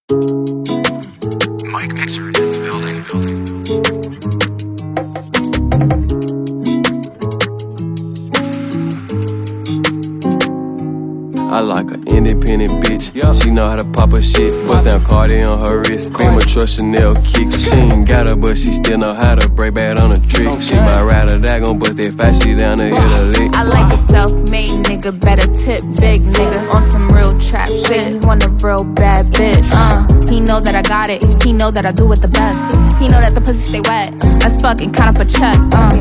Mike Mixer in the building. I like an independent bitch. She know how to pop her shit. Bust down Cardi on her wrist. Premature Chanel kicks. She ain't got her, but she still know how to break bad on a trick. She might ride her, that gon' bust that fast. She down to hit a lick. I like a self-made nigga, better tip big nigga. On some real trap shit, he want a real bad bitch. He know that I got it, he know that I do it the best. He know that the pussy stay wet, that's fucking count up a check.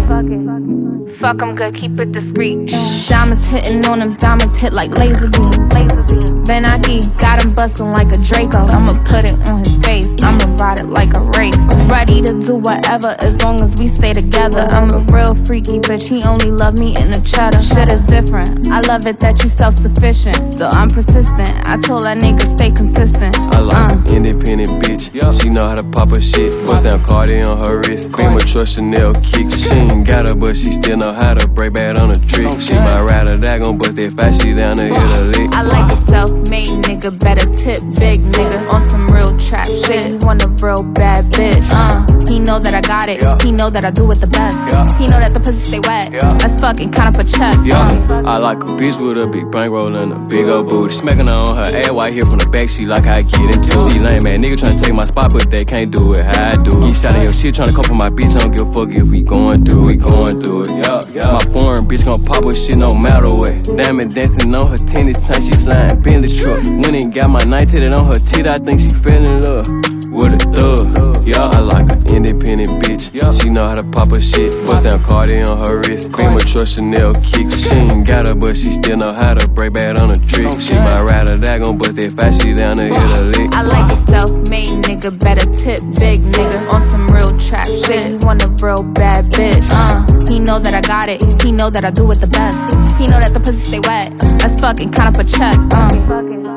Fuck 'em good, keep it discreet. Diamonds hitting on him, diamonds hit like laser beam. Benaki, got him bustin' like a Draco. I'ma put it on his face, I'ma ride it like a wraith. Ready to do whatever as long as we stay together. I'm a real freaky bitch, he only love me in the cheddar. Shit is different, I love it that you self-sufficient. So I'm persistent, I told that nigga stay consistent. I like an independent bitch. She know how to pop her shit. Bust down Cardi on her wrist. Premature Chanel kicks. She ain't got her, but she still know how to break bad on a trick. She might ride her, that gon' bust that fast. She down to hit a lick. I like a self-made nigga, better tip big nigga. On some real trap shit, he want a real bad bitch. He know that I got it, he know that I do it the best. He know that the pussy stay wet, that's fucking count up a check. I like a bitch with a big bankroll and a big old booty. Smacking her on her ass white here from the back, she like how I get into it. These lame ass nigga tryna take my spot, but they can't do it how I do it. Get shot in your shit tryna come for my bitch, I don't give a fuck if we going through it, My foreign bitch gon' pop her shit no matter what. Diamond dancing on her tennis time, she sliding Bentley truck. Went and got my 9 tatted on her tit, I think she fell in love with a thug. I like an independent bitch. She know how to pop her shit. Bust down Cardi on her wrist. Premature Chanel kicks. She ain't got her, but she still know how to break bad on a trick. She might ride her, that gon' bust that fast. She down to hit a lick. I like a self-made nigga, better tip big nigga. On some real trap shit, he want a real bad bitch. He know that I got it, he know that I do it the best. He know that the pussy stay wet, that's fucking count up a check.